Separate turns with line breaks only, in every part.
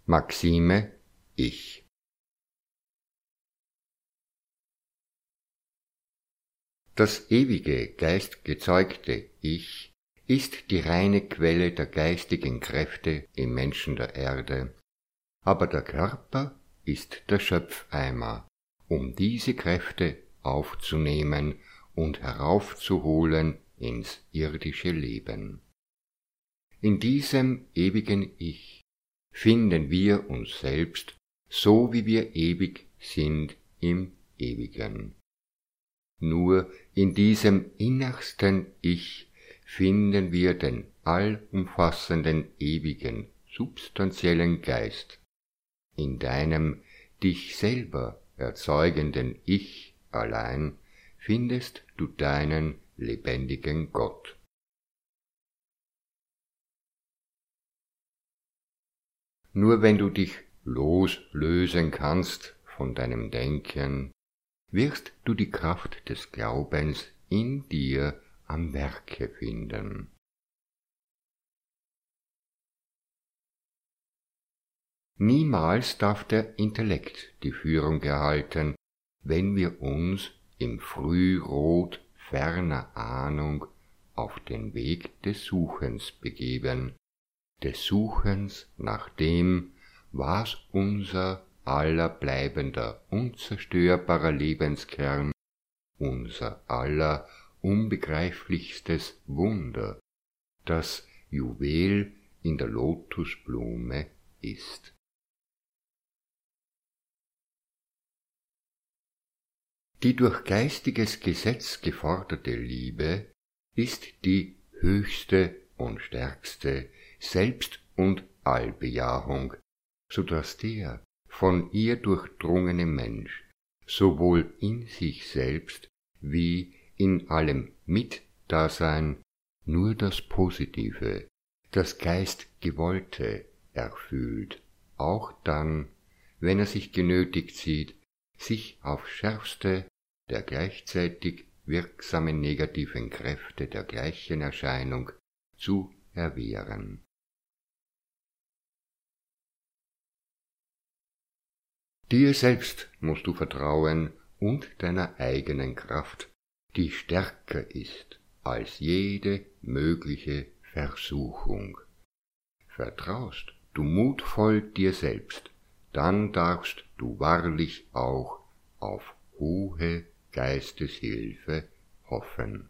Maxime Ich. Das ewige, geistgezeugte Ich ist die reine Quelle der geistigen Kräfte im Menschen der Erde, aber der Körper ist der Schöpfeimer, um diese Kräfte aufzunehmen und heraufzuholen ins irdische Leben. In diesem ewigen Ich finden wir uns selbst, so wie wir ewig sind im Ewigen. Nur in diesem innersten Ich finden wir den allumfassenden, ewigen, substanziellen Geist. In deinem dich selber erzeugenden Ich allein findest du deinen lebendigen Gott. Nur wenn du dich loslösen kannst von deinem Denken, wirst du die Kraft des Glaubens in dir am Werke finden. Niemals darf der Intellekt die Führung erhalten, wenn wir uns im Frührot ferner Ahnung auf den Weg des Suchens begeben, des Suchens nach dem, was unser aller bleibender, unzerstörbarer Lebenskern, unser aller unbegreiflichstes Wunder, das Juwel in der Lotusblume ist. Die durch geistiges Gesetz geforderte Liebe ist die höchste und stärkste Selbst- und Allbejahung, so dass der von ihr durchdrungene Mensch sowohl in sich selbst wie in allem Mitdasein nur das Positive, das Geistgewollte erfühlt, auch dann, wenn er sich genötigt sieht, sich aufs Schärfste der gleichzeitig wirksamen negativen Kräfte der gleichen Erscheinung zu erwehren. Dir selbst musst du vertrauen und deiner eigenen Kraft, die stärker ist als jede mögliche Versuchung. Vertraust du mutvoll dir selbst, dann darfst du wahrlich auch auf hohe Geisteshilfe hoffen.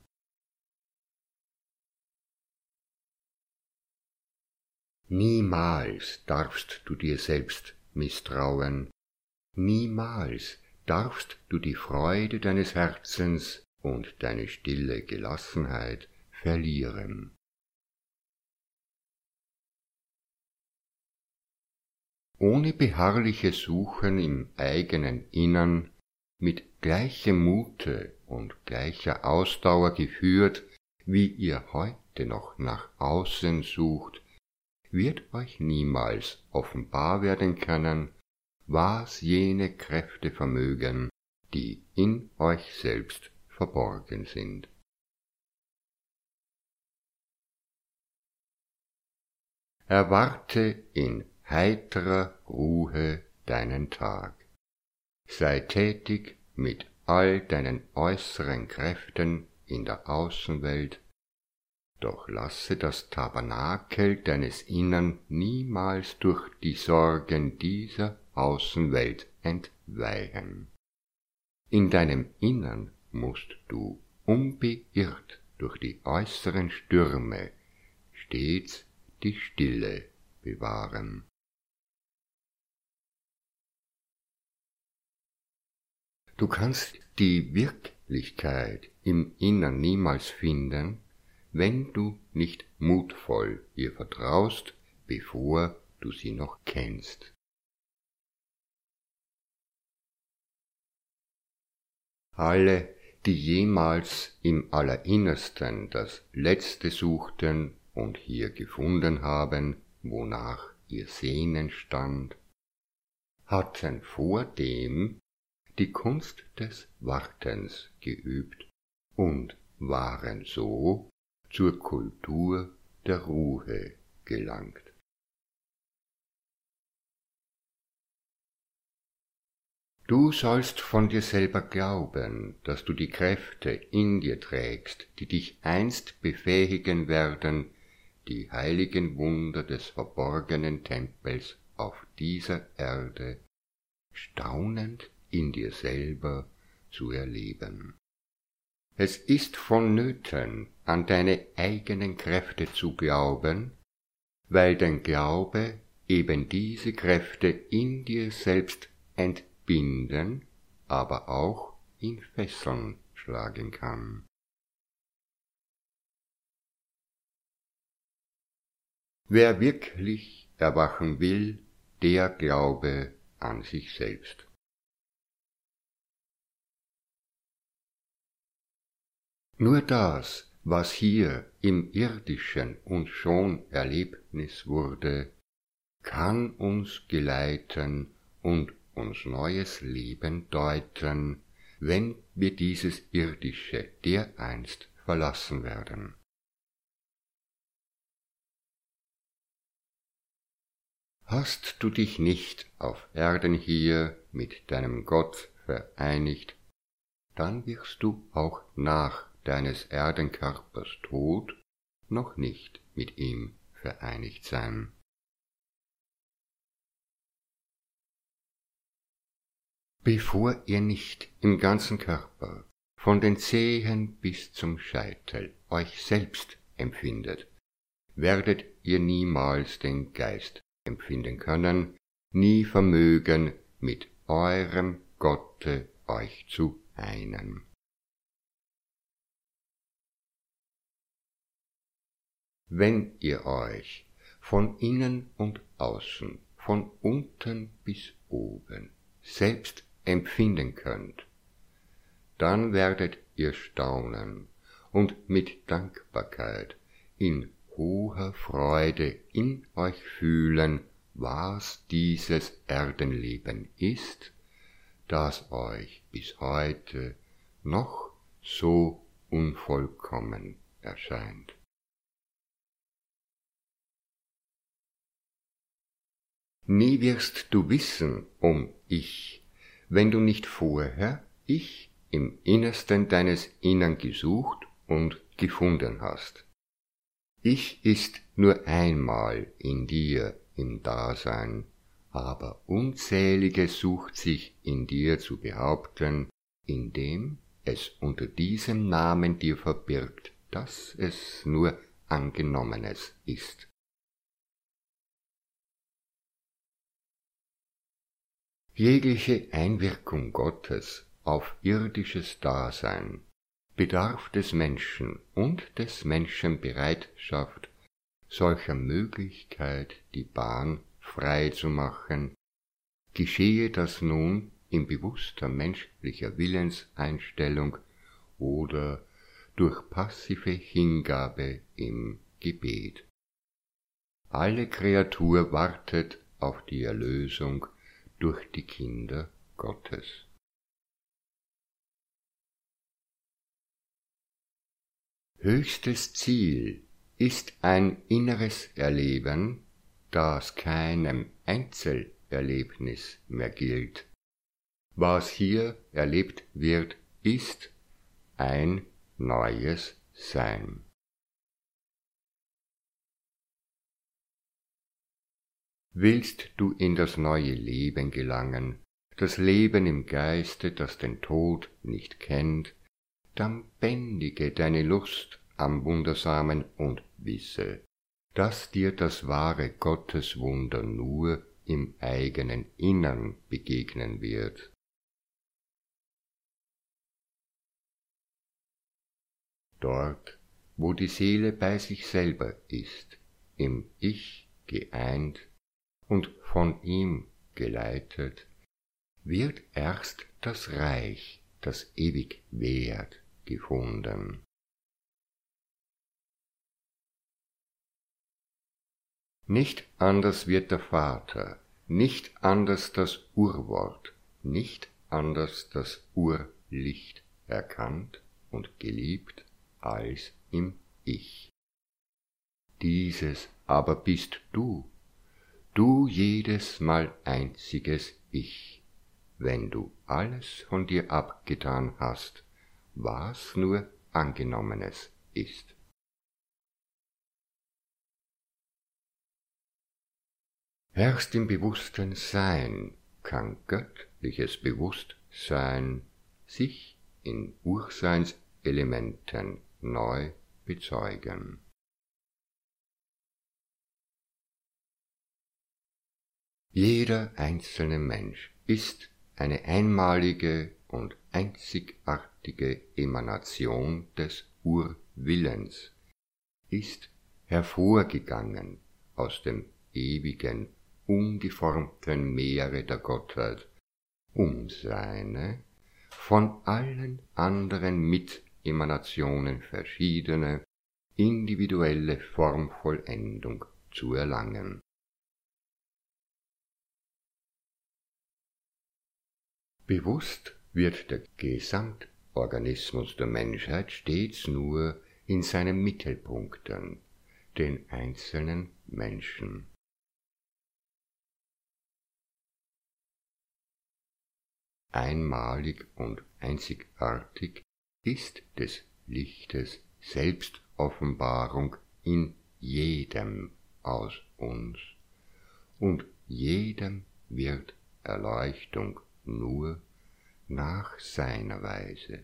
Niemals darfst du dir selbst misstrauen, niemals darfst du die Freude deines Herzens und deine stille Gelassenheit verlieren. Ohne beharrliches Suchen im eigenen Innern, mit gleichem Mute und gleicher Ausdauer geführt, wie ihr heute noch nach außen sucht, wird euch niemals offenbar werden können, was jene Kräfte vermögen, die in euch selbst verborgen sind. Erwarte in heiterer Ruhe deinen Tag. Sei tätig mit all deinen äußeren Kräften in der Außenwelt, doch lasse das Tabernakel deines Innern niemals durch die Sorgen dieser Außenwelt entweichen. In deinem Innern musst du unbeirrt durch die äußeren Stürme stets die Stille bewahren. Du kannst die Wirklichkeit im Innern niemals finden, wenn du nicht mutvoll ihr vertraust, bevor du sie noch kennst. Alle, die jemals im Allerinnersten das Letzte suchten und hier gefunden haben, wonach ihr Sehnen stand, hatten vordem die Kunst des Wartens geübt und waren so zur Kultur der Ruhe gelangt. Du sollst von dir selber glauben, dass du die Kräfte in dir trägst, die dich einst befähigen werden, die heiligen Wunder des verborgenen Tempels auf dieser Erde staunend in dir selber zu erleben. Es ist vonnöten, an deine eigenen Kräfte zu glauben, weil dein Glaube eben diese Kräfte in dir selbst entbinden, aber auch in Fesseln schlagen kann. Wer wirklich erwachen will, der glaube an sich selbst. Nur das, was hier im Irdischen uns schon Erlebnis wurde, kann uns geleiten und uns neues Leben deuten, wenn wir dieses Irdische dereinst verlassen werden. Hast du dich nicht auf Erden hier mit deinem Gott vereinigt, dann wirst du auch nach deines Erdenkörpers Tod noch nicht mit ihm vereinigt sein. Bevor ihr nicht im ganzen Körper, von den Zehen bis zum Scheitel, euch selbst empfindet, werdet ihr niemals den Geist empfinden können, nie vermögen, mit eurem Gotte euch zu einen. Wenn ihr euch von innen und außen, von unten bis oben, selbst empfinden könnt, dann werdet ihr staunen und mit Dankbarkeit in hoher Freude in euch fühlen, was dieses Erdenleben ist, das euch bis heute noch so unvollkommen erscheint. Nie wirst du wissen Ich, wenn du nicht vorher Ich im Innersten deines Innern gesucht und gefunden hast. Ich ist nur einmal in dir im Dasein, aber unzählige sucht sich in dir zu behaupten, indem es unter diesem Namen dir verbirgt, dass es nur Angenommenes ist. Jegliche Einwirkung Gottes auf irdisches Dasein bedarf des Menschen und des Menschen Bereitschaft, solcher Möglichkeit die Bahn frei zu machen, geschehe das nun in bewusster menschlicher Willenseinstellung oder durch passive Hingabe im Gebet. Alle Kreatur wartet auf die Erlösung durch die Kinder Gottes. Höchstes Ziel ist ein inneres Erleben, das keinem Einzelerlebnis mehr gilt. Was hier erlebt wird, ist ein neues Sein. Willst du in das neue Leben gelangen, das Leben im Geiste, das den Tod nicht kennt, dann bändige deine Lust am Wundersamen und wisse, dass dir das wahre Gotteswunder nur im eigenen Innern begegnen wird. Dort, wo die Seele bei sich selber ist, im Ich geeint und von ihm geleitet, wird erst das Reich, das ewig währt, gefunden. Nicht anders wird der Vater, nicht anders das Urwort, nicht anders das Urlicht erkannt und geliebt als im Ich. Dieses aber bist du jedes Mal einziges Ich, wenn du alles von dir abgetan hast, was nur Angenommenes ist. Erst im bewussten Sein kann göttliches Bewusstsein sich in Urseinselementen neu bezeugen. Jeder einzelne Mensch ist eine einmalige und einzigartige Emanation des Urwillens, ist hervorgegangen aus dem ewigen, ungeformten Meere der Gottheit, um seine von allen anderen Mitemanationen verschiedene, individuelle Formvollendung zu erlangen. Bewusst wird der Gesamtorganismus der Menschheit stets nur in seinen Mittelpunkten, den einzelnen Menschen. Einmalig und einzigartig ist des Lichtes Selbstoffenbarung in jedem aus uns, und jedem wird Erleuchtung nur nach seiner Weise.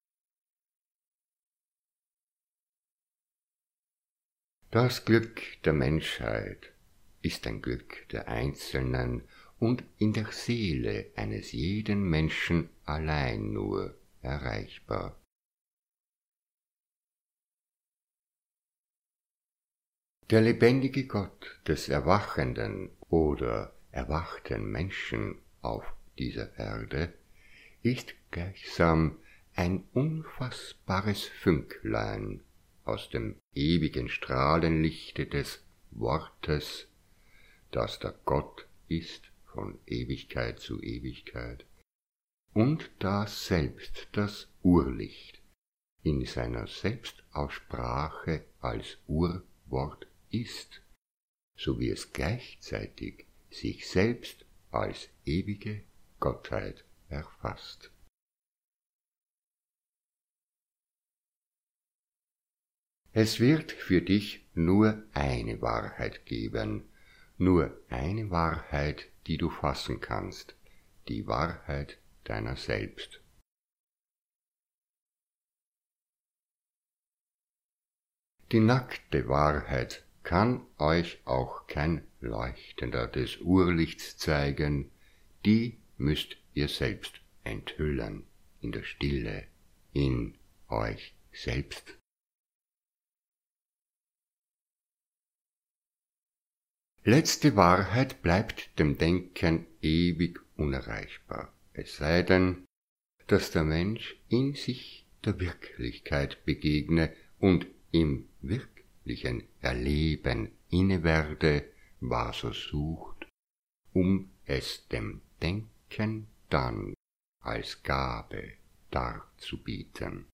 Das Glück der Menschheit ist ein Glück der Einzelnen und in der Seele eines jeden Menschen allein nur erreichbar. Der lebendige Gott des erwachenden oder erwachten Menschen auf dieser Erde ist gleichsam ein unfassbares Fünklein aus dem ewigen Strahlenlichte des Wortes, das der Gott ist von Ewigkeit zu Ewigkeit, und das selbst das Urlicht in seiner Selbstaussprache als Urwort ist, so wie es gleichzeitig sich selbst als ewige Gottheit erfasst. Es wird für dich nur eine Wahrheit geben, nur eine Wahrheit, die du fassen kannst, die Wahrheit deiner selbst. Die nackte Wahrheit kann euch auch kein Leuchtender des Urlichts zeigen, die müsst ihr selbst enthüllen, in der Stille, in euch selbst. Letzte Wahrheit bleibt dem Denken ewig unerreichbar, es sei denn, dass der Mensch in sich der Wirklichkeit begegne und im wirklichen Erleben innewerde, was er sucht, um es dem Denken dann als Gabe darzubieten.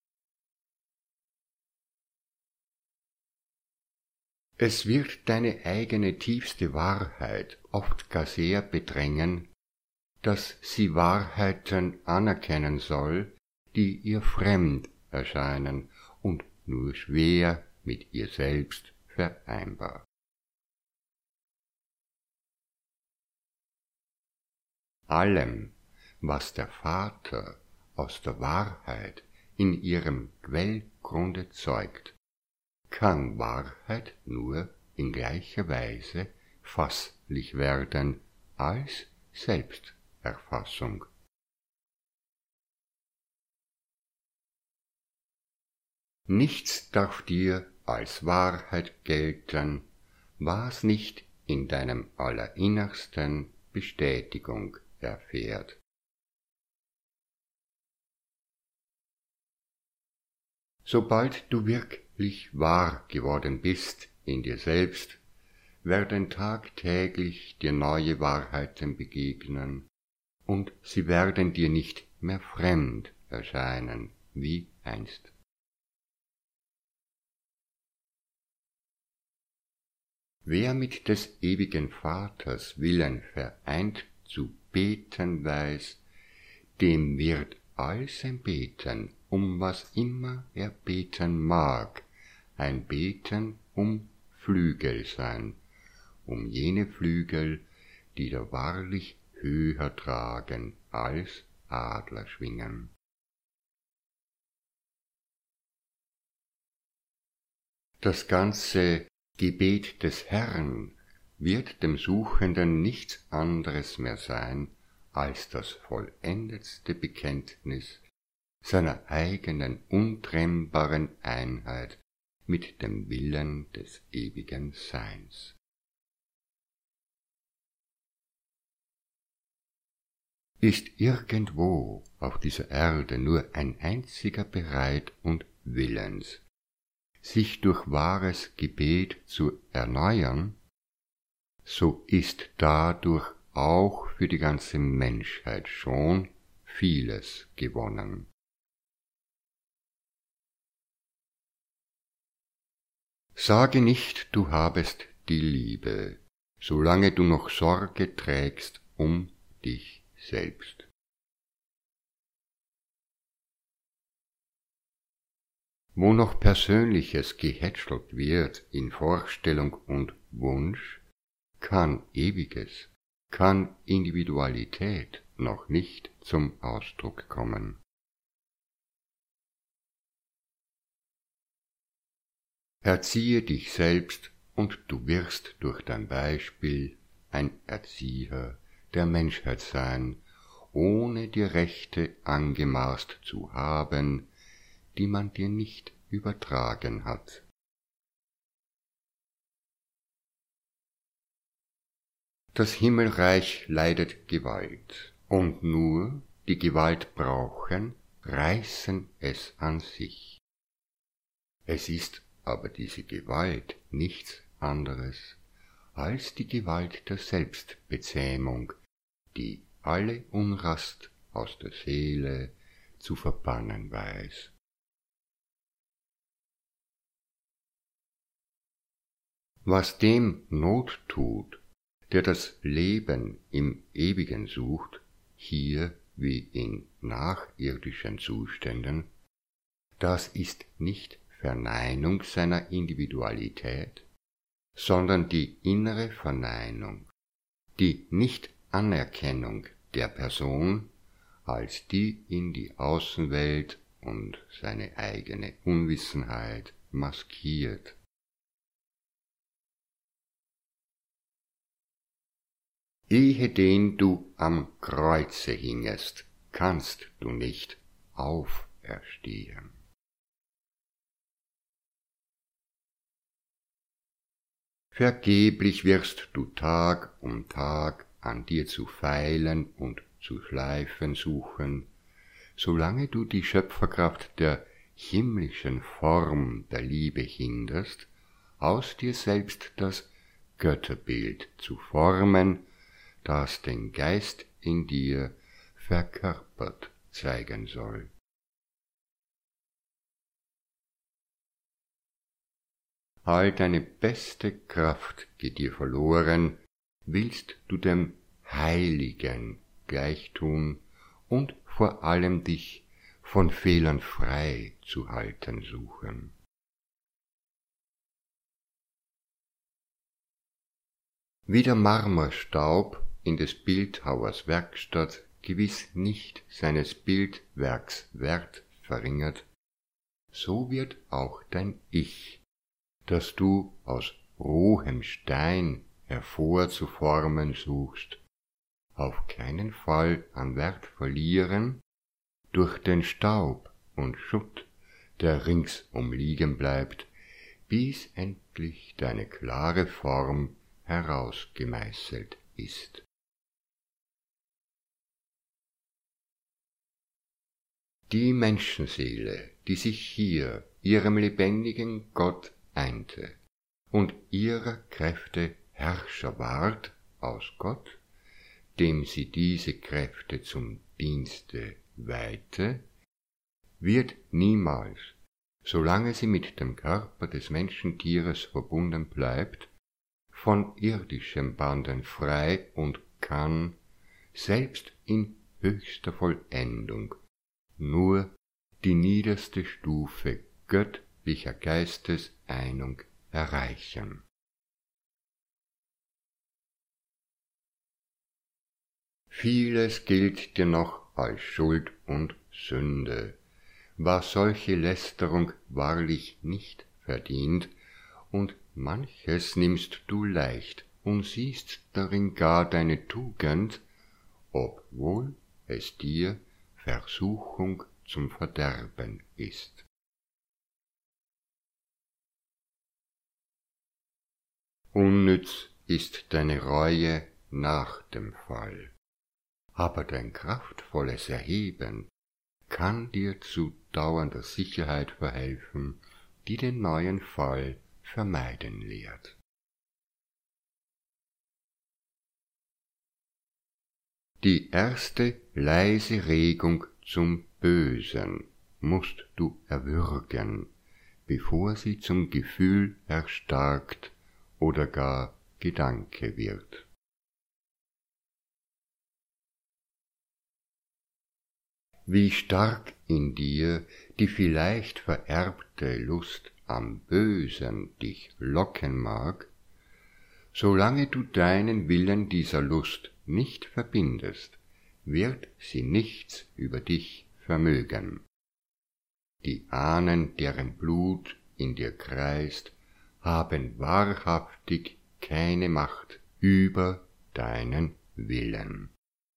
Es wird deine eigene tiefste Wahrheit oft gar sehr bedrängen, dass sie Wahrheiten anerkennen soll, die ihr fremd erscheinen und nur schwer mit ihr selbst vereinbar. Allem, was der Vater aus der Wahrheit in ihrem Quellgrunde zeugt, kann Wahrheit nur in gleicher Weise fasslich werden als Selbsterfassung. Nichts darf dir als Wahrheit gelten, was nicht in deinem Allerinnersten Bestätigung erfährt. Sobald du wirklich wahr geworden bist in dir selbst, werden tagtäglich dir neue Wahrheiten begegnen, und sie werden dir nicht mehr fremd erscheinen wie einst. Wer mit des ewigen Vaters Willen vereint zu beten weiß, dem wird all sein Beten, um was immer er beten mag, ein Beten um Flügel sein, um jene Flügel, die da wahrlich höher tragen als Adler schwingen. Das ganze Gebet des Herrn wird dem Suchenden nichts anderes mehr sein als das vollendetste Bekenntnis seiner eigenen untrennbaren Einheit mit dem Willen des ewigen Seins. Ist irgendwo auf dieser Erde nur ein einziger bereit und willens, sich durch wahres Gebet zu erneuern, so ist dadurch auch für die ganze Menschheit schon vieles gewonnen. Sage nicht, du habest die Liebe, solange du noch Sorge trägst um dich selbst. Wo noch Persönliches gehätschelt wird in Vorstellung und Wunsch, kann Ewiges, kann Individualität noch nicht zum Ausdruck kommen. Erziehe dich selbst und du wirst durch dein Beispiel ein Erzieher der Menschheit sein, ohne dir Rechte angemaßt zu haben, die man dir nicht übertragen hat. Das Himmelreich leidet Gewalt, und nur die Gewalt brauchen, reißen es an sich. Es ist aber diese Gewalt nichts anderes als die Gewalt der Selbstbezähmung, die alle Unrast aus der Seele zu verbannen weiß. Was dem Not tut, der das Leben im Ewigen sucht, hier wie in nachirdischen Zuständen, das ist nicht Verneinung seiner Individualität, sondern die innere Verneinung, die Nicht-Anerkennung der Person als die in die Außenwelt und seine eigene Unwissenheit maskiert. Ehedem du am Kreuze hingest, kannst du nicht auferstehen. Vergeblich wirst du Tag um Tag an dir zu feilen und zu schleifen suchen, solange du die Schöpferkraft der himmlischen Form der Liebe hinderst, aus dir selbst das Götterbild zu formen, das den Geist in dir verkörpert zeigen soll. All deine beste Kraft geht dir verloren, willst du dem Heiligen gleichtun und vor allem dich von Fehlern frei zu halten suchen. Wie der Marmorstaub in des Bildhauers Werkstatt gewiss nicht seines Bildwerks Wert verringert, so wird auch dein Ich, das du aus rohem Stein hervorzuformen suchst, auf keinen Fall an Wert verlieren durch den Staub und Schutt, der ringsum liegen bleibt, bis endlich deine klare Form herausgemeißelt ist. Die Menschenseele, die sich hier ihrem lebendigen Gott einte und ihrer Kräfte Herrscher ward aus Gott, dem sie diese Kräfte zum Dienste weihte, wird niemals, solange sie mit dem Körper des Menschentieres verbunden bleibt, von irdischen Banden frei und kann selbst in höchster Vollendung, nur die niederste Stufe göttlicher Geisteseinung erreichen. Vieles gilt dir noch als Schuld und Sünde, was solche Lästerung wahrlich nicht verdient, und manches nimmst du leicht und siehst darin gar deine Tugend, obwohl es dir Versuchung zum Verderben ist. Unnütz ist deine Reue nach dem Fall, aber dein kraftvolles Erheben kann dir zu dauernder Sicherheit verhelfen, die den neuen Fall vermeiden lehrt. Die erste leise Regung zum Bösen musst du erwürgen, bevor sie zum Gefühl erstarkt oder gar Gedanke wird. Wie stark in dir die vielleicht vererbte Lust am Bösen dich locken mag, solange du deinen Willen dieser Lust nicht verbindest, wird sie nichts über dich vermögen. Die Ahnen, deren Blut in dir kreist, haben wahrhaftig keine Macht über deinen Willen.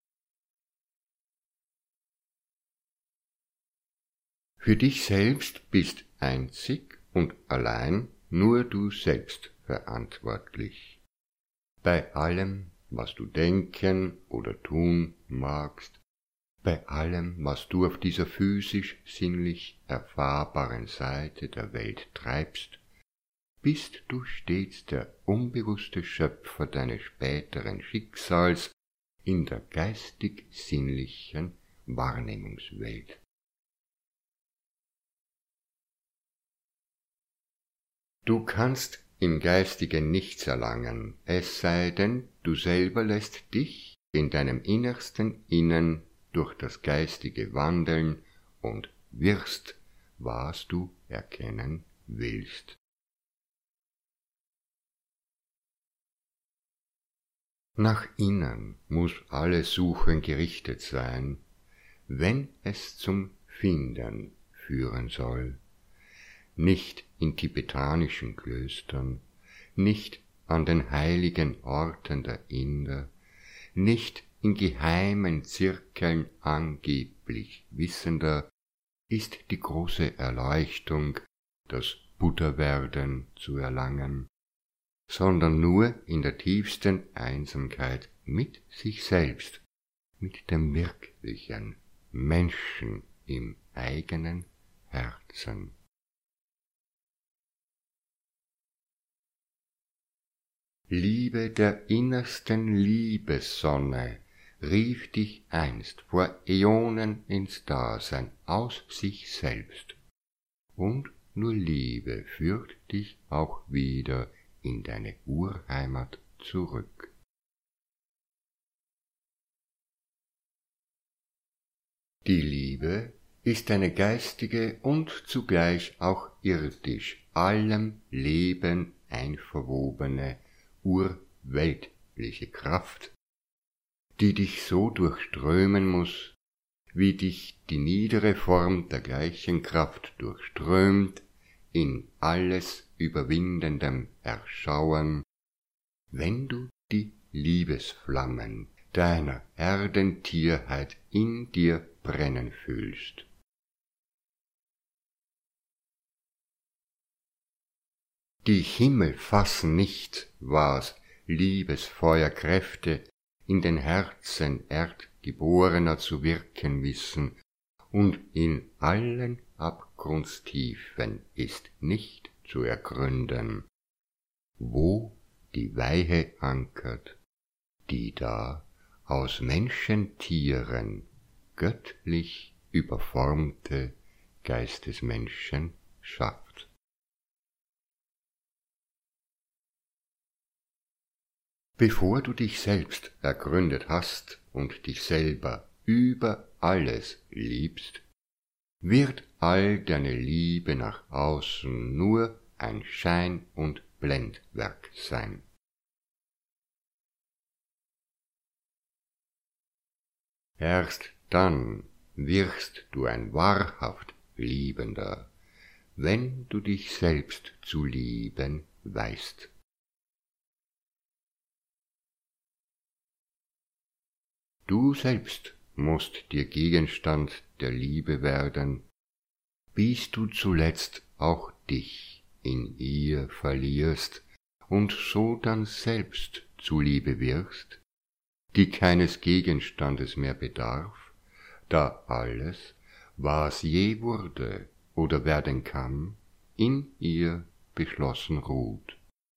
Für dich selbst bist einzig und allein nur du selbst verantwortlich. Bei allem, was du denken oder tun magst, bei allem, was du auf dieser physisch-sinnlich erfahrbaren Seite der Welt treibst, bist du stets der unbewusste Schöpfer deines späteren Schicksals in der geistig-sinnlichen Wahrnehmungswelt. Du kannst im Geistigen nichts erlangen, es sei denn, du selber lässt dich in deinem innersten Innen durch das Geistige wandeln und wirst, was du erkennen willst. Nach innen muss alle Suchen gerichtet sein, wenn es zum Finden führen soll. Nicht in tibetanischen Klöstern, nicht an den heiligen Orten der Inder, nicht in geheimen Zirkeln angeblich Wissender, ist die große Erleuchtung, das Buddha-Werden zu erlangen, sondern nur in der tiefsten Einsamkeit mit sich selbst, mit dem wirklichen Menschen im eigenen Herzen. Liebe der innersten Liebessonne rief dich einst vor Äonen ins Dasein aus sich selbst, und nur Liebe führt dich auch wieder in deine Urheimat zurück. Die Liebe ist eine geistige und zugleich auch irdisch allem Leben einverwobene urweltliche Kraft, die dich so durchströmen muß, wie dich die niedere Form der gleichen Kraft durchströmt in alles überwindendem Erschauen, wenn du die Liebesflammen deiner Erdentierheit in dir brennen fühlst. Die Himmel fassen nicht, was Liebesfeuerkräfte in den Herzen Erdgeborener zu wirken wissen, und in allen Abgrundstiefen ist nicht zu ergründen, wo die Weihe ankert, die da aus Menschentieren göttlich überformte Geistesmenschen schafft. Bevor du dich selbst ergründet hast und dich selber über alles liebst, wird all deine Liebe nach außen nur ein Schein- und Blendwerk sein. Erst dann wirst du ein wahrhaft Liebender, wenn du dich selbst zu lieben weißt. Du selbst musst dir Gegenstand der Liebe werden, bis du zuletzt auch dich in ihr verlierst und so dann selbst zu Liebe wirst, die keines Gegenstandes mehr bedarf, da alles, was je wurde oder werden kann, in ihr beschlossen ruht.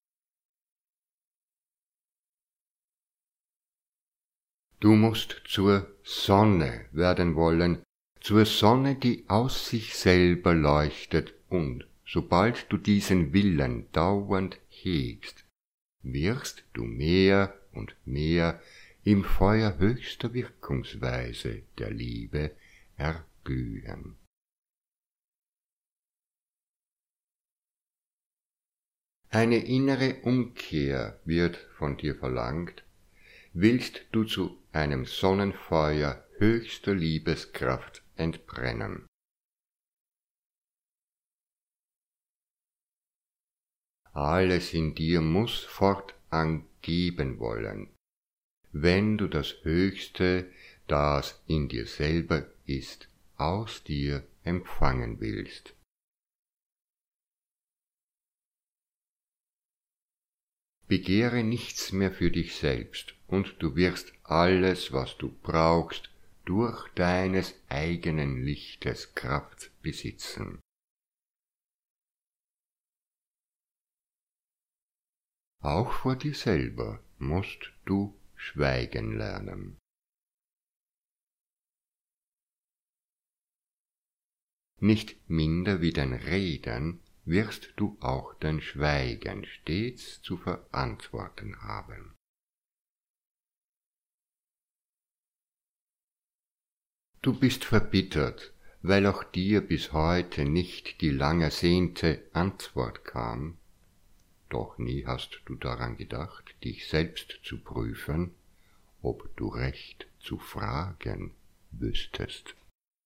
Du musst zur Sonne werden wollen, zur Sonne, die aus sich selber leuchtet, und sobald du diesen Willen dauernd hegst, wirst du mehr und mehr im Feuer höchster Wirkungsweise der Liebe erglühen. Eine innere Umkehr wird von dir verlangt, willst du zu einem Sonnenfeuer höchster Liebeskraft entbrennen. Alles in dir muß fortan geben wollen, wenn du das Höchste, das in dir selber ist, aus dir empfangen willst. Begehre nichts mehr für dich selbst, und du wirst alles, was du brauchst, durch deines eigenen Lichtes Kraft besitzen. Auch vor dir selber musst du schweigen lernen. Nicht minder wie dein Reden wirst du auch dein Schweigen stets zu verantworten haben. Du bist verbittert, weil auch dir bis heute nicht die lang ersehnte Antwort kam, doch nie hast du daran gedacht, dich selbst zu prüfen, ob du recht zu fragen wüsstest.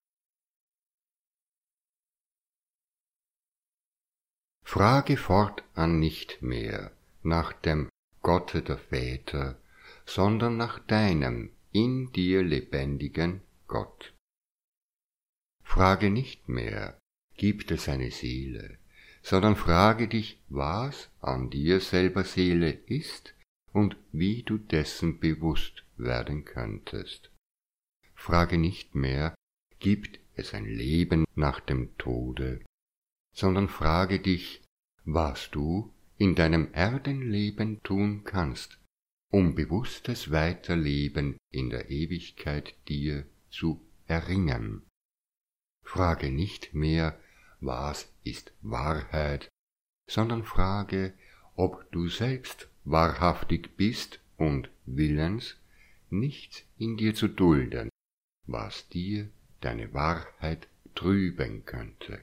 Frage fortan nicht mehr nach dem Gotte der Väter, sondern nach deinem in dir lebendigen Gott. Frage nicht mehr, gibt es eine Seele, sondern frage dich, was an dir selber Seele ist und wie du dessen bewusst werden könntest. Frage nicht mehr, gibt es ein Leben nach dem Tode, sondern frage dich, was du in deinem Erdenleben tun kannst, um bewusstes Weiterleben in der Ewigkeit dir zu erringen. Frage nicht mehr, was ist Wahrheit, sondern frage, ob du selbst wahrhaftig bist und willens, nichts in dir zu dulden, was dir deine Wahrheit trüben könnte.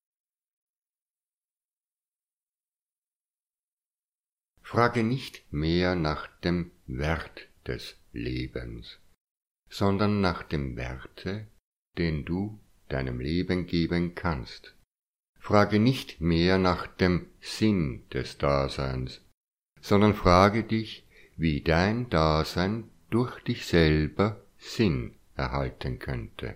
Frage nicht mehr nach dem Wert des Lebens, sondern nach dem Werte, den du deinem Leben geben kannst. Frage nicht mehr nach dem Sinn des Daseins, sondern frage dich, wie dein Dasein durch dich selber Sinn erhalten könnte.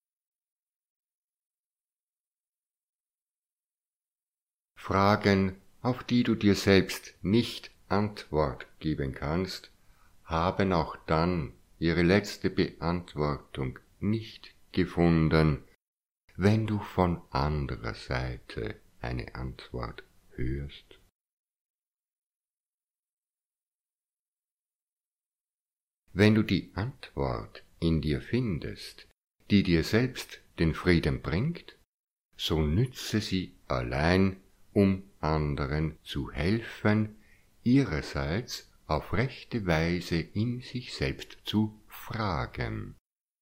Fragen, auf die du dir selbst nicht Antwort geben kannst, haben auch dann ihre letzte Beantwortung nicht gefunden, wenn du von anderer Seite eine Antwort hörst. Wenn du die Antwort in dir findest, die dir selbst den Frieden bringt, so nütze sie allein, um anderen zu helfen, ihrerseits auf rechte Weise in sich selbst zu fragen.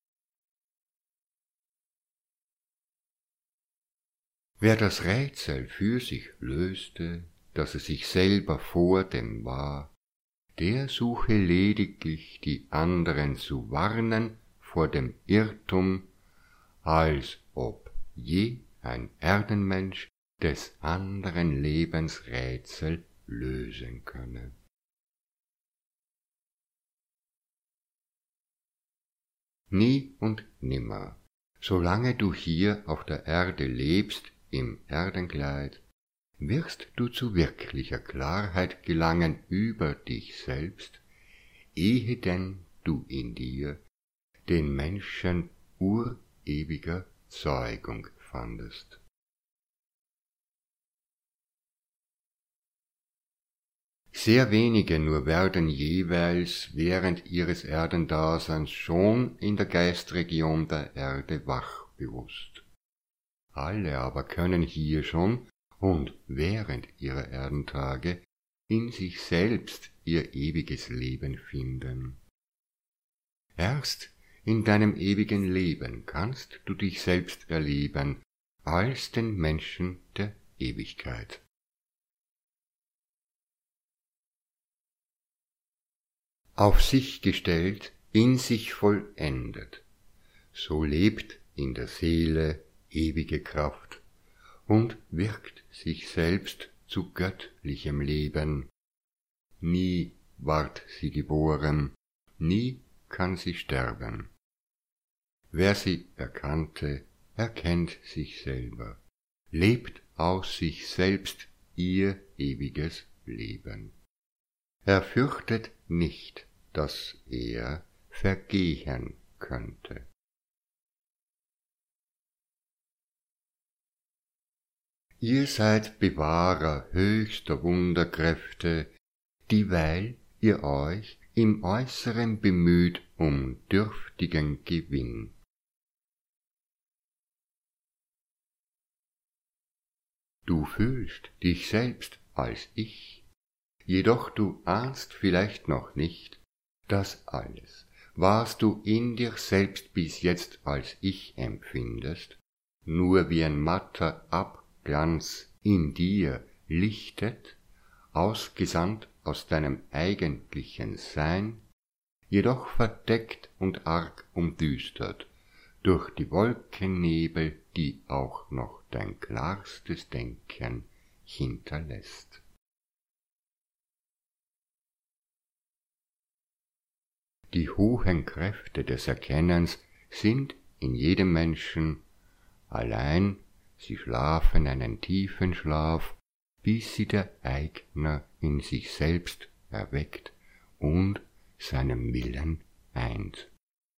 Wer das Rätsel für sich löste, dass es sich selber vor dem war, der suche lediglich die anderen zu warnen vor dem Irrtum, als ob je ein Erdenmensch des anderen Lebens Rätsel lösen könne. Nie und nimmer, solange du hier auf der Erde lebst im Erdenkleid, wirst du zu wirklicher Klarheit gelangen über dich selbst, ehe denn du in dir den Menschen urewiger Zeugung fandest. Sehr wenige nur werden jeweils während ihres Erdendaseins schon in der Geistregion der Erde wachbewusst. Alle aber können hier schon und während ihrer Erdentage in sich selbst ihr ewiges Leben finden. Erst in deinem ewigen Leben kannst du dich selbst erleben als den Menschen der Ewigkeit. Auf sich gestellt, in sich vollendet, so lebt in der Seele ewige Kraft und wirkt sich selbst zu göttlichem Leben. Nie ward sie geboren, nie kann sie sterben. Wer sie erkannte, erkennt sich selber, lebt aus sich selbst ihr ewiges Leben. Er fürchtet nicht, dass er vergehen könnte. Ihr seid Bewahrer höchster Wunderkräfte, dieweil ihr euch im Äußeren bemüht um dürftigen Gewinn. Du fühlst dich selbst als Ich, jedoch du ahnst vielleicht noch nicht, das alles, was du in dir selbst bis jetzt als Ich empfindest, nur wie ein matter Abglanz in dir lichtet, ausgesandt aus deinem eigentlichen Sein, jedoch verdeckt und arg umdüstert durch die Wolkennebel, die auch noch dein klarstes Denken hinterlässt. Die hohen Kräfte des Erkennens sind in jedem Menschen, allein sie schlafen einen tiefen Schlaf, bis sie der Eigner in sich selbst erweckt und seinem Willen eint.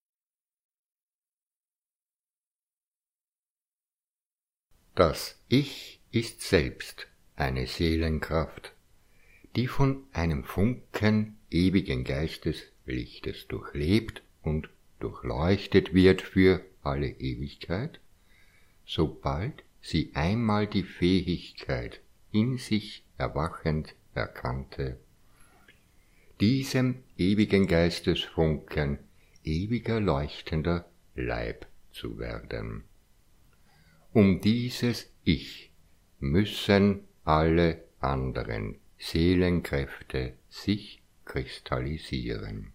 Das Ich ist selbst eine Seelenkraft, die von einem Funken ewigen Geisteslichtes durchlebt und durchleuchtet wird für alle Ewigkeit, sobald sie einmal die Fähigkeit in sich erwachend erkannte, diesem ewigen Geistesfunken ewiger leuchtender Leib zu werden. Um dieses Ich müssen alle anderen Seelenkräfte sich kristallisieren.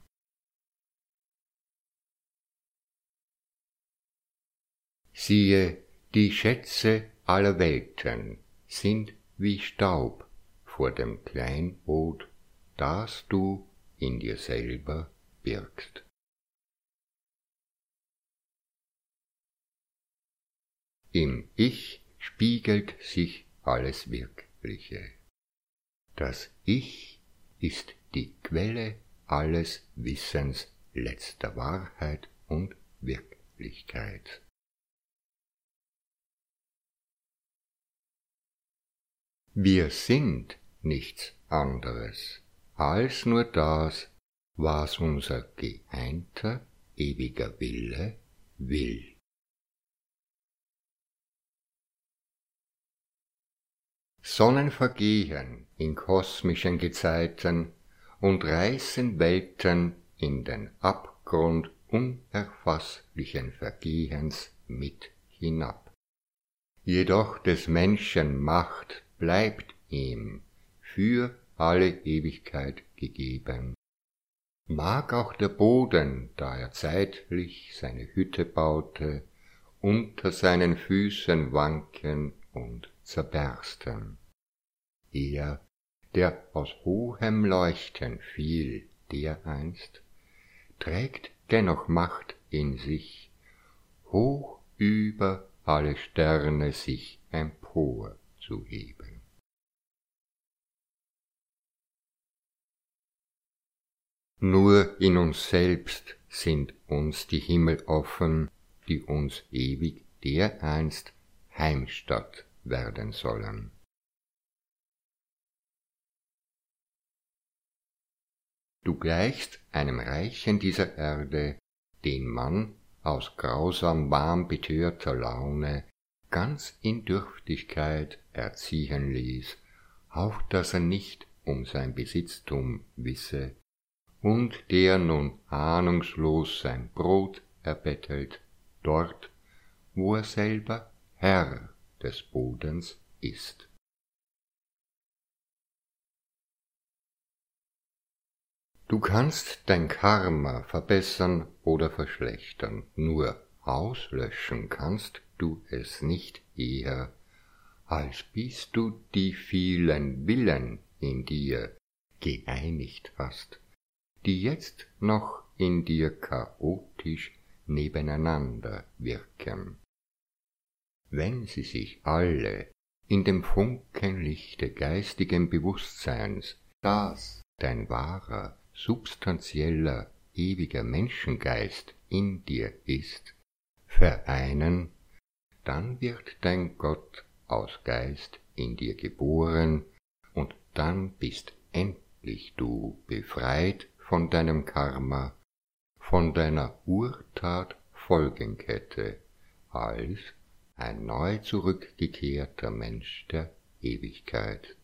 Siehe, die Schätze aller Welten sind wie Staub vor dem Kleinod, das du in dir selber birgst. Im Ich spiegelt sich alles Wirkliche. Das Ich ist die Quelle alles Wissens letzter Wahrheit und Wirklichkeit. Wir sind nichts anderes als nur das, was unser geeinter, ewiger Wille will. Sonnen vergehen in kosmischen Gezeiten und reißen Welten in den Abgrund unerfasslichen Vergehens mit hinab. Jedoch des Menschen Macht bleibt ihm für alle Ewigkeit gegeben. Mag auch der Boden, da er zeitlich seine Hütte baute, unter seinen Füßen wanken und zerbersten. Er, der aus hohem Leuchten fiel dereinst, trägt dennoch Macht in sich, hoch über alle Sterne sich empor zu heben. Nur in uns selbst sind uns die Himmel offen, die uns ewig dereinst Heimstatt werden sollen. Du gleichst einem Reichen dieser Erde, den man aus grausam warm betörter Laune ganz in Dürftigkeit erziehen ließ, auch dass er nicht um sein Besitztum wisse, und der nun ahnungslos sein Brot erbettelt, dort, wo er selber Herr des Bodens ist. Du kannst dein Karma verbessern oder verschlechtern, nur auslöschen kannst du es nicht eher, als bis du die vielen Willen in dir geeinigt hast, die jetzt noch in dir chaotisch nebeneinander wirken. Wenn sie sich alle in dem Funkenlichte geistigen Bewusstseins, das dein wahrer, substanzieller, ewiger Menschengeist in dir ist, vereinen, dann wird dein Gott aus Geist in dir geboren, und dann bist endlich du befreit von deinem Karma, von deiner Urtat-Folgenkette, als ein neu zurückgekehrter Mensch der Ewigkeit.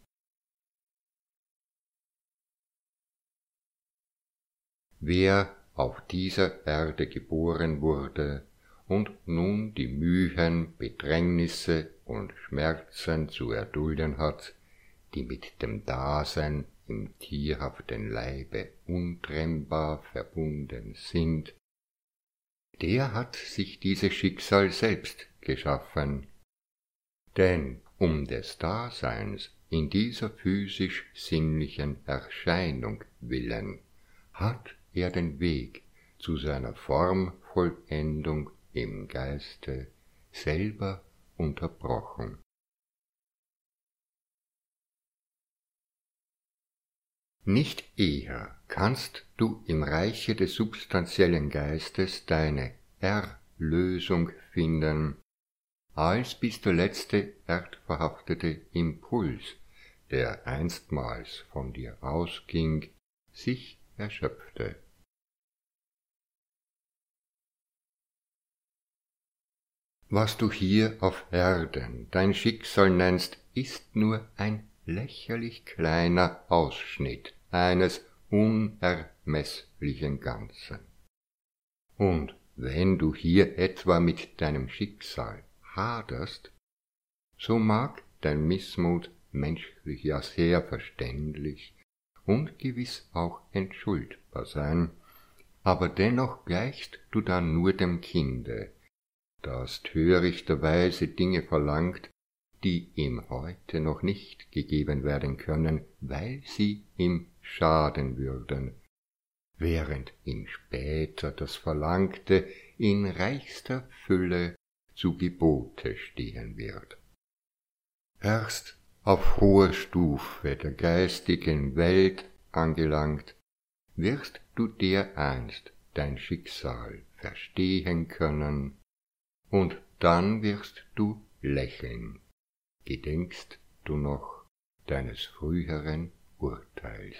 Wer auf dieser Erde geboren wurde und nun die Mühen, Bedrängnisse und Schmerzen zu erdulden hat, die mit dem Dasein im tierhaften Leibe untrennbar verbunden sind, der hat sich dieses Schicksal selbst geschaffen. Denn um des Daseins in dieser physisch-sinnlichen Erscheinung willen hat er den Weg zu seiner Formvollendung im Geiste selber unterbrochen. Nicht eher kannst du im Reiche des substanziellen Geistes deine Erlösung finden, als bis der letzte erdverhaftete Impuls, der einstmals von dir ausging, sich erschöpfte. Was du hier auf Erden dein Schicksal nennst, ist nur ein lächerlich kleiner Ausschnitt eines unermesslichen Ganzen. Und wenn du hier etwa mit deinem Schicksal haderst, so mag dein Missmut menschlich ja sehr verständlich und gewiss auch entschuldbar sein, aber dennoch gleichst du dann nur dem Kinde, das törichterweise Dinge verlangt, die ihm heute noch nicht gegeben werden können, weil sie ihm schaden würden, während ihm später das Verlangte in reichster Fülle zu Gebote stehen wird. Erst auf hoher Stufe der geistigen Welt angelangt, wirst du dereinst dein Schicksal verstehen können, und dann wirst du lächeln. Gedenkst du noch deines früheren Urteils?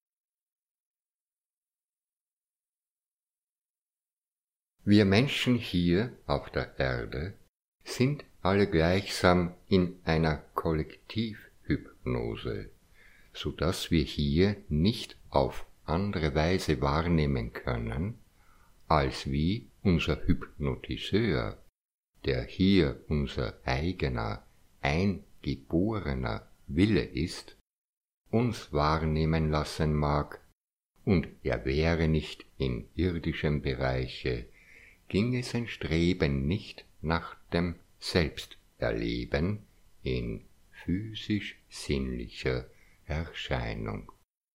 Wir Menschen hier auf der Erde sind alle gleichsam in einer Kollektivhypnose, so dass wir hier nicht auf andere Weise wahrnehmen können, als wie unser Hypnotiseur, der hier unser eigener, eingeborener Wille ist, uns wahrnehmen lassen mag, und er wäre nicht in irdischem Bereiche, ginge sein Streben nicht nach dem Selbsterleben in physisch-sinnlicher Erscheinung.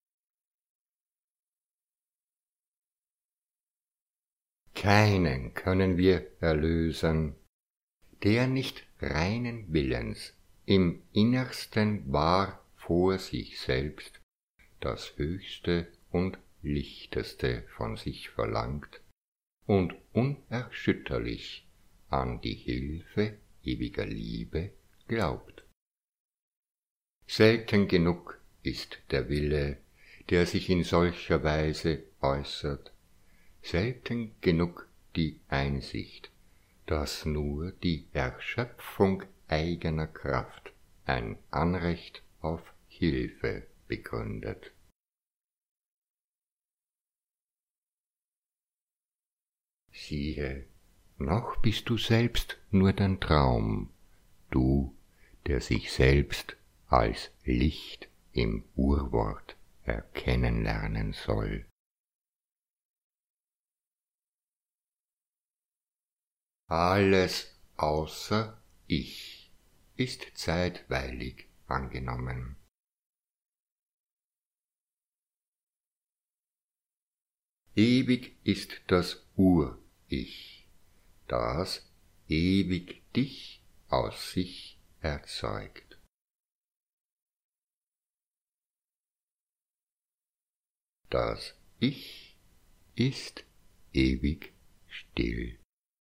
Keinen können wir erlösen, der nicht reinen Willens im Innersten wahr vor sich selbst das Höchste und Lichteste von sich verlangt und unerschütterlich an die Hilfe ewiger Liebe glaubt. Selten genug ist der Wille, der sich in solcher Weise äußert, selten genug die Einsicht, dass nur die Erschöpfung eigener Kraft ein Anrecht auf Hilfe begründet. Siehe, noch bist du selbst nur dein Traum, du, der sich selbst als Licht im Urwort erkennen lernen soll. Alles außer Ich ist zeitweilig angenommen. Ewig ist das Ur-Ich, das ewig dich aus sich erzeugt. Das Ich ist ewig still.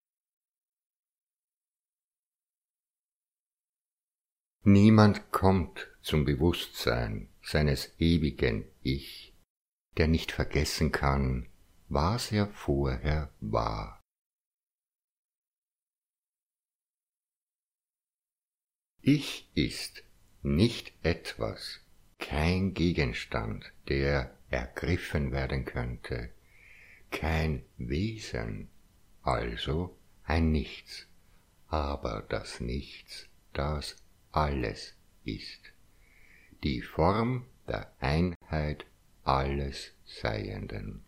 Niemand kommt zum Bewusstsein seines ewigen Ich, der nicht vergessen kann, was er vorher war. Ich ist nicht etwas, kein Gegenstand, der ergriffen werden könnte, kein Wesen, also ein Nichts, aber das Nichts, das alles ist, die Form der Einheit alles Seienden.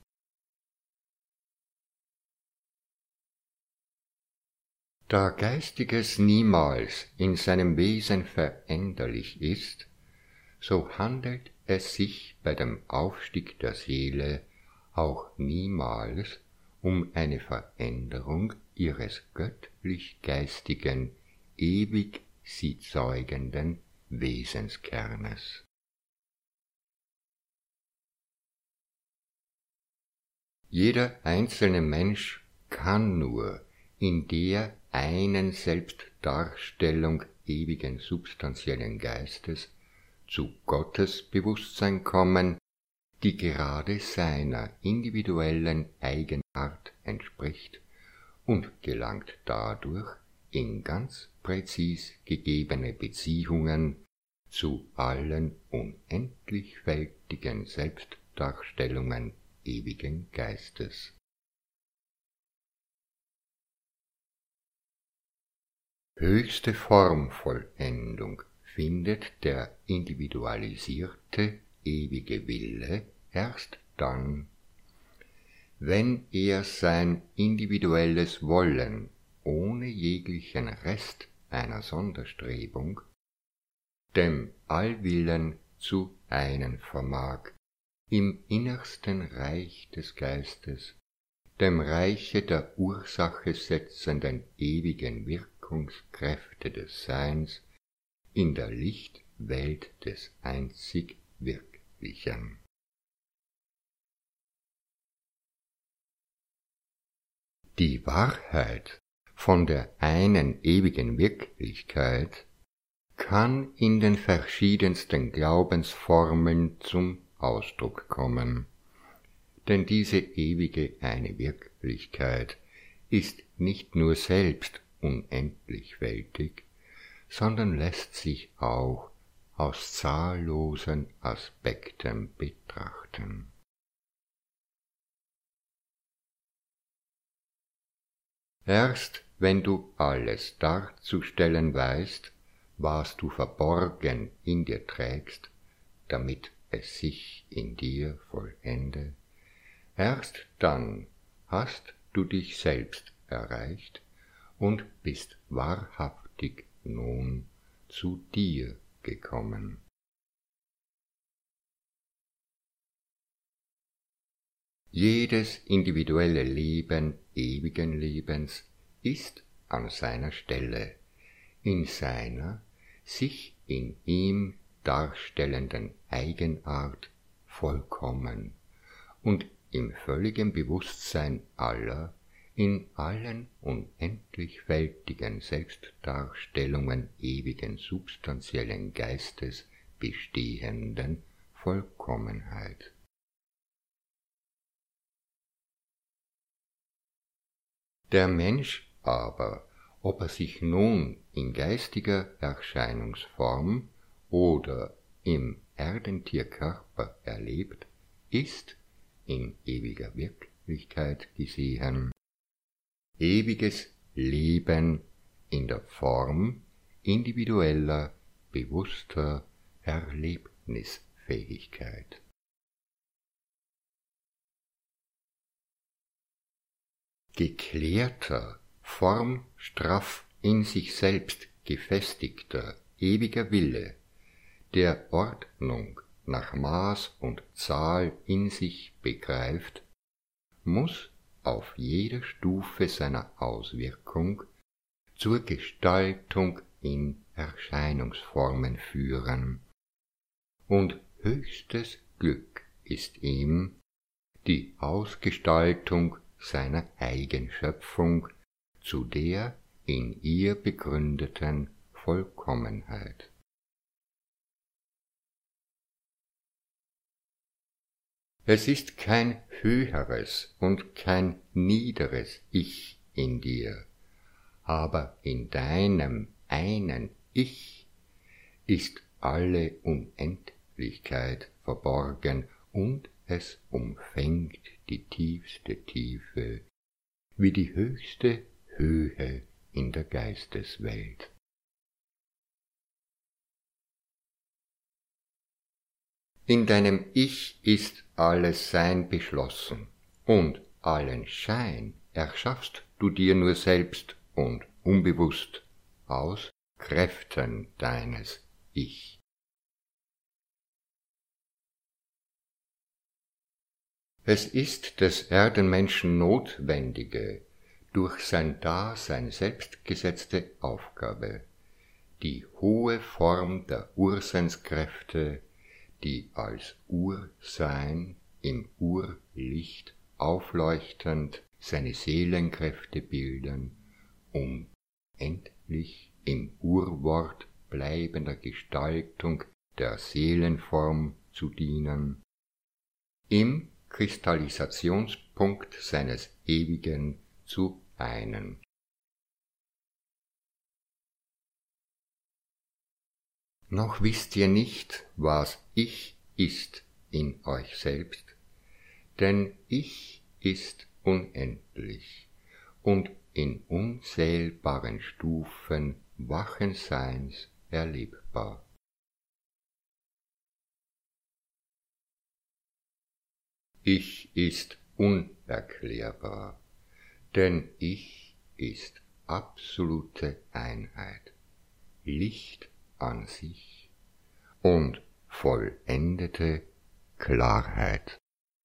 Da Geistiges niemals in seinem Wesen veränderlich ist, so handelt es sich bei dem Aufstieg der Seele auch niemals um eine Veränderung ihres göttlich-geistigen, ewig sie zeugenden Wesenskernes. Jeder einzelne Mensch kann nur in der einen Selbstdarstellung ewigen substanziellen Geistes zu Gottesbewusstsein kommen, die gerade seiner individuellen Eigenart entspricht und gelangt dadurch in ganz präzis gegebene Beziehungen zu allen unendlich fältigen Selbstdarstellungen ewigen Geistes. Höchste Formvollendung findet der individualisierte ewige Wille erst dann, wenn er sein individuelles Wollen ohne jeglichen Rest einer Sonderstrebung dem Allwillen zu einen vermag, im innersten Reich des Geistes, dem Reiche der Ursache setzenden ewigen Wirkungskräfte des Seins, in der Lichtwelt des einzig Wirklichen. Die Wahrheit von der einen ewigen Wirklichkeit kann in den verschiedensten Glaubensformeln zum Ausdruck kommen, denn diese ewige eine Wirklichkeit ist nicht nur selbst unendlich fältig, sondern lässt sich auch aus zahllosen Aspekten betrachten. Erst wenn du alles darzustellen weißt, was du verborgen in dir trägst, damit es sich in dir vollende, erst dann hast du dich selbst erreicht und bist wahrhaftig nun zu dir gekommen. Jedes individuelle Leben ewigen Lebens ist an seiner Stelle, in seiner sich in ihm darstellenden Eigenart vollkommen und im völligen Bewusstsein aller, in allen unendlichfältigen Selbstdarstellungen ewigen substanziellen Geistes bestehenden Vollkommenheit. Der Mensch aber, ob er sich nun in geistiger Erscheinungsform oder im Erdentierkörper erlebt, ist in ewiger Wirklichkeit gesehen ewiges Leben in der Form individueller, bewusster Erlebnisfähigkeit. Geklärter, formstraff in sich selbst gefestigter, ewiger Wille, der Ordnung nach Maß und Zahl in sich begreift, muss auf jeder Stufe seiner Auswirkung zur Gestaltung in Erscheinungsformen führen, und höchstes Glück ist ihm die Ausgestaltung seiner Eigenschöpfung zu der in ihr begründeten Vollkommenheit. Es ist kein höheres und kein niederes Ich in dir, aber in deinem einen Ich ist alle Unendlichkeit verborgen und es umfängt die tiefste Tiefe wie die höchste Höhe in der Geisteswelt. In deinem Ich ist alles Sein beschlossen, und allen Schein erschaffst du dir nur selbst und unbewusst aus Kräften deines Ich. Es ist des Erdenmenschen notwendige, durch sein Dasein selbst gesetzte Aufgabe, die hohe Form der Urseinskräfte, die als Ursein im Urlicht aufleuchtend seine Seelenkräfte bilden, um endlich im Urwort bleibender Gestaltung der Seelenform zu dienen, im Kristallisationspunkt seines Ewigen zu einen. Noch wisst ihr nicht, was Ich ist in euch selbst, denn Ich ist unendlich und in unzählbaren Stufen wachen Seins erlebbar. Ich ist unerklärbar, denn Ich ist absolute Einheit, Licht an sich und vollendete Klarheit.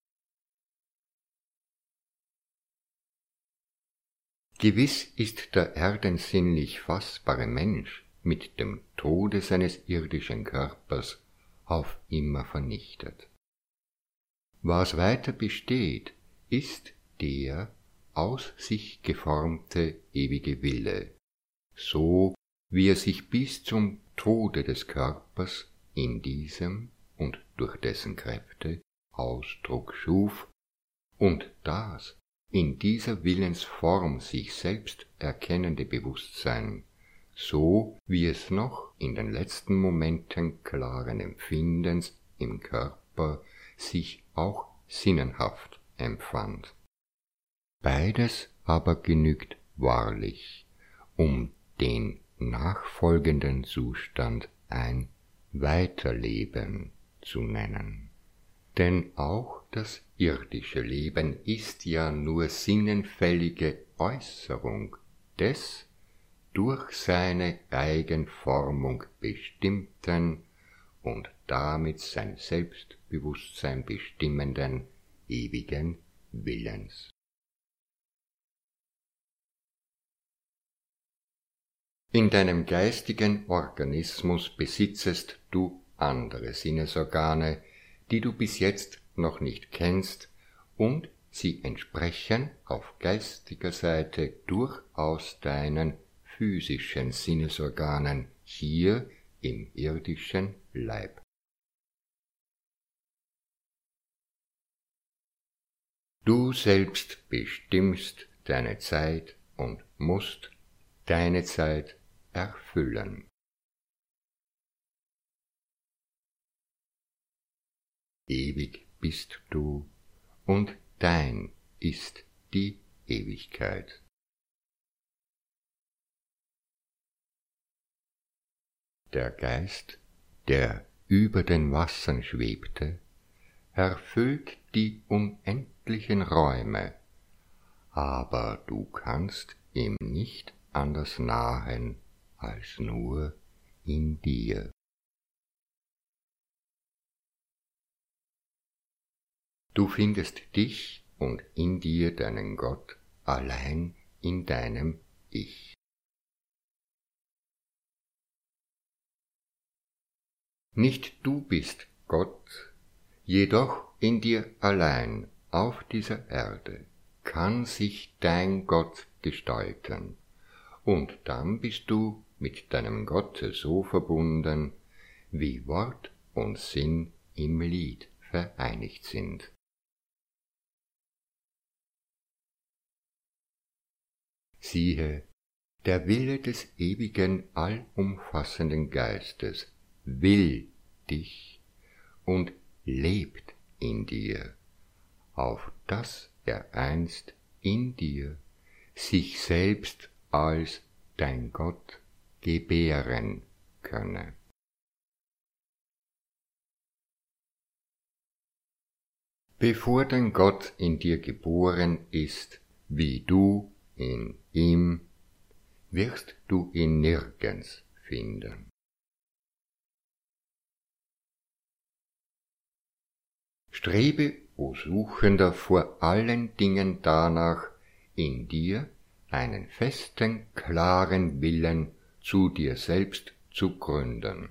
Gewiss ist der erdensinnlich fassbare Mensch mit dem Tode seines irdischen Körpers auf immer vernichtet. Was weiter besteht, ist der aus sich geformte ewige Wille, so wie er sich bis zum Tode des Körpers in diesem und durch dessen Kräfte Ausdruck schuf und das in dieser Willensform sich selbst erkennende Bewusstsein so wie es noch in den letzten Momenten klaren Empfindens im Körper sich auch sinnenhaft empfand. Beides aber genügt wahrlich, um den nachfolgenden Zustand ein Weiterleben zu nennen. Denn auch das irdische Leben ist ja nur sinnenfällige Äußerung des durch seine Eigenformung bestimmten und damit sein Selbstbewusstsein bestimmenden ewigen Willens. In deinem geistigen Organismus besitzest du andere Sinnesorgane, die du bis jetzt noch nicht kennst, und sie entsprechen auf geistiger Seite durchaus deinen physischen Sinnesorganen hier im irdischen Leib. Du selbst bestimmst deine Zeit und musst deine Zeit erfüllen. Ewig bist du und dein ist die Ewigkeit. Der Geist, der über den Wassern schwebte, erfüllt die unendlichen Räume, aber du kannst ihm nicht anders nahen als nur in dir. Du findest dich und in dir deinen Gott allein in deinem Ich. Nicht du bist Gott, jedoch in dir allein auf dieser Erde kann sich dein Gott gestalten, und dann bist du mit deinem Gotte so verbunden, wie Wort und Sinn im Lied vereinigt sind. Siehe, der Wille des ewigen, allumfassenden Geistes will dich und lebt in dir, auf dass er einst in dir sich selbst als dein Gott gebären könne. Bevor dein Gott in dir geboren ist, wie du in ihm, wirst du ihn nirgends finden. Strebe, o Suchender, vor allen Dingen danach, in dir einen festen, klaren Willen zu dir selbst zu gründen.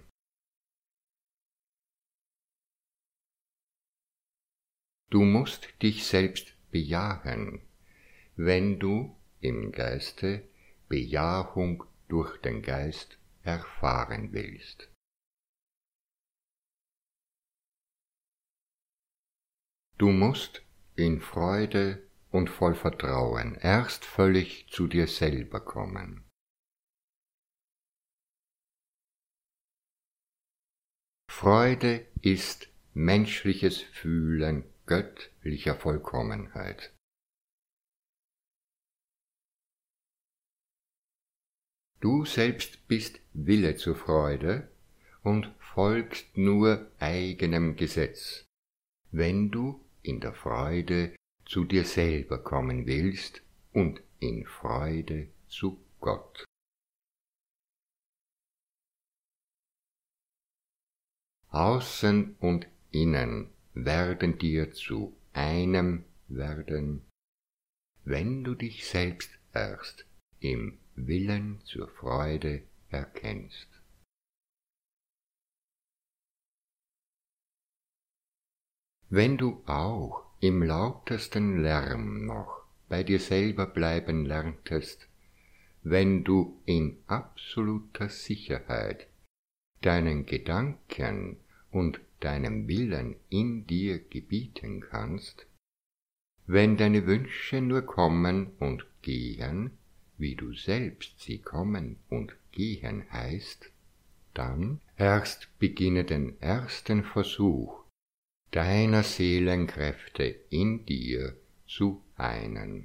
Du musst dich selbst bejahen, wenn du im Geiste Bejahung durch den Geist erfahren willst. Du musst in Freude und voll Vertrauen erst völlig zu dir selber kommen. Freude ist menschliches Fühlen göttlicher Vollkommenheit. Du selbst bist Wille zur Freude und folgst nur eigenem Gesetz, wenn du in der Freude zu dir selber kommen willst und in Freude zu Gott. Außen und innen werden dir zu einem werden, wenn du dich selbst erst im Willen zur Freude erkennst. Wenn du auch im lautesten Lärm noch bei dir selber bleiben lerntest, wenn du in absoluter Sicherheit deinen Gedanken und deinem Willen in dir gebieten kannst, wenn deine Wünsche nur kommen und gehen, wie du selbst sie kommen und gehen heißt, dann erst beginne den ersten Versuch, deiner Seelenkräfte in dir zu einen.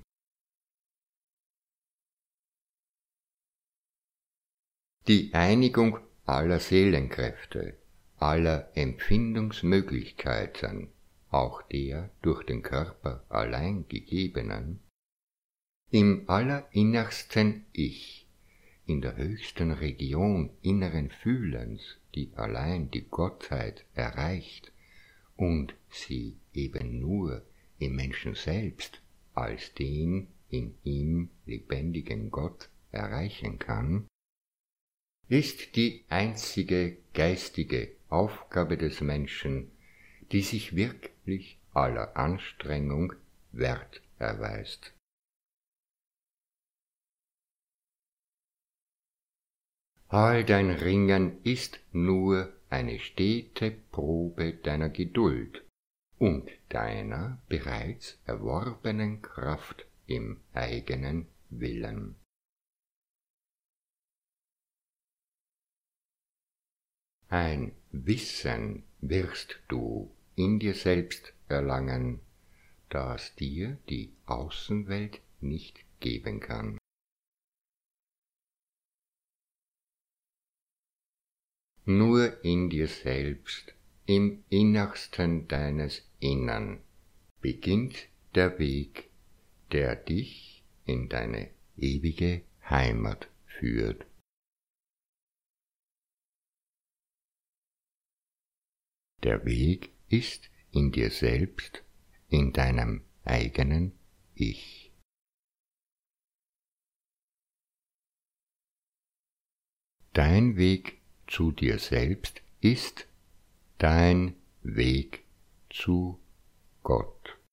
Die Einigung aller Seelenkräfte, aller Empfindungsmöglichkeiten, auch der durch den Körper allein gegebenen, im allerinnersten Ich, in der höchsten Region inneren Fühlens, die allein die Gottheit erreicht und sie eben nur im Menschen selbst als den in ihm lebendigen Gott erreichen kann, ist die einzige geistige Aufgabe des Menschen, die sich wirklich aller Anstrengung wert erweist. All dein Ringen ist nur eine stete Probe deiner Geduld und deiner bereits erworbenen Kraft im eigenen Willen. Ein Wissen wirst du in dir selbst erlangen, das dir die Außenwelt nicht geben kann. Nur in dir selbst, im Innersten deines Innern, beginnt der Weg, der dich in deine ewige Heimat führt. Der Weg ist in dir selbst, in deinem eigenen Ich. Dein Weg zu dir selbst ist dein Weg zu Gott.